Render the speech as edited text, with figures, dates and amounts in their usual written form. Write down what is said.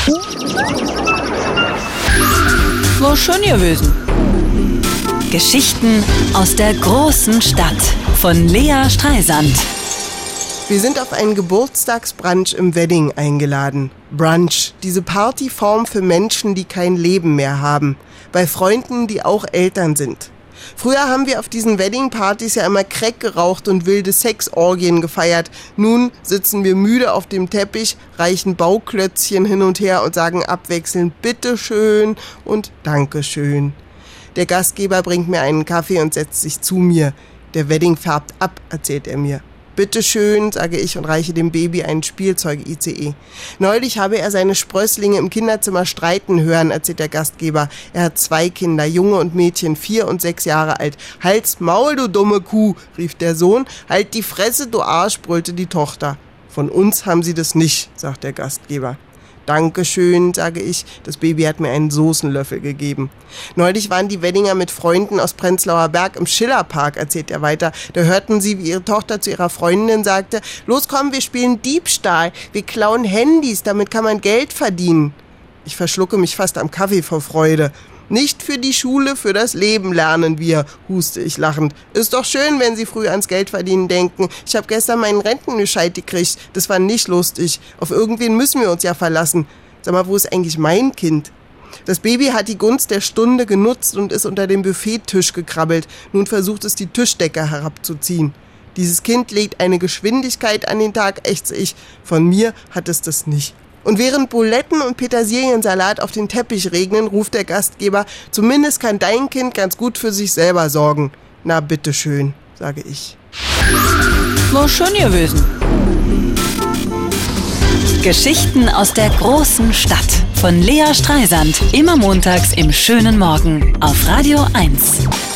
War schön gewesen. Geschichten aus der großen Stadt von Lea Streisand. Wir sind auf einen Geburtstagsbrunch im Wedding eingeladen. Brunch, diese Partyform für Menschen, die kein Leben mehr haben. Bei Freunden, die auch Eltern sind. Früher haben wir auf diesen Wedding-Partys ja immer Crack geraucht und wilde Sexorgien gefeiert. Nun sitzen wir müde auf dem Teppich, reichen Bauklötzchen hin und her und sagen abwechselnd Bitteschön und Dankeschön. Der Gastgeber bringt mir einen Kaffee und setzt sich zu mir. Der Wedding färbt ab, erzählt er mir. Bitteschön, sage ich und reiche dem Baby einen Spielzeug-ICE. Neulich habe er seine Sprösslinge im Kinderzimmer streiten hören, erzählt der Gastgeber. Er hat 2 Kinder, Junge und Mädchen, 4 und 6 Jahre alt. Halt's Maul, du dumme Kuh, rief der Sohn. Halt die Fresse, du Arsch, brüllte die Tochter. Von uns haben sie das nicht, sagt der Gastgeber. Dankeschön, sage ich. Das Baby hat mir einen Soßenlöffel gegeben. Neulich waren die Weddinger mit Freunden aus Prenzlauer Berg im Schillerpark, erzählt er weiter. Da hörten sie, wie ihre Tochter zu ihrer Freundin sagte, los komm, wir spielen Diebstahl. Wir klauen Handys, damit kann man Geld verdienen. Ich verschlucke mich fast am Kaffee vor Freude. Nicht für die Schule, für das Leben lernen wir, huste ich lachend. Ist doch schön, wenn Sie früh ans Geldverdienen denken. Ich habe gestern meinen Rentenbescheid gekriegt. Das war nicht lustig. Auf irgendwen müssen wir uns ja verlassen. Sag mal, wo ist eigentlich mein Kind? Das Baby hat die Gunst der Stunde genutzt und ist unter dem Buffettisch gekrabbelt. Nun versucht es, die Tischdecke herabzuziehen. Dieses Kind legt eine Geschwindigkeit an den Tag, ächze ich. Von mir hat es das nicht. Und während Buletten und Petersiliensalat auf den Teppich regnen, ruft der Gastgeber, zumindest kann dein Kind ganz gut für sich selber sorgen. Na bitteschön, sage ich. War schön gewesen. Geschichten aus der großen Stadt von Lea Streisand. Immer montags im schönen Morgen auf Radio 1.